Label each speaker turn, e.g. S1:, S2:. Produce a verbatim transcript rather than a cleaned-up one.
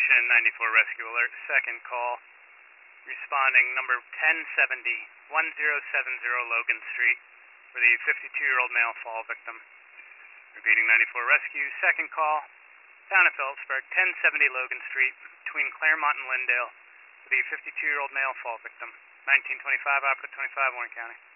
S1: Station ninety-four Rescue Alert, second call. Responding number ten seventy, ten seventy Logan Street for the fifty-two-year-old male fall victim. Repeating ninety-four Rescue, second call. Town of Phillipsburg, ten seventy Logan Street between Claremont and Lindale for the fifty-two-year-old male fall victim. nineteen twenty-five, output twenty-five, Warren County.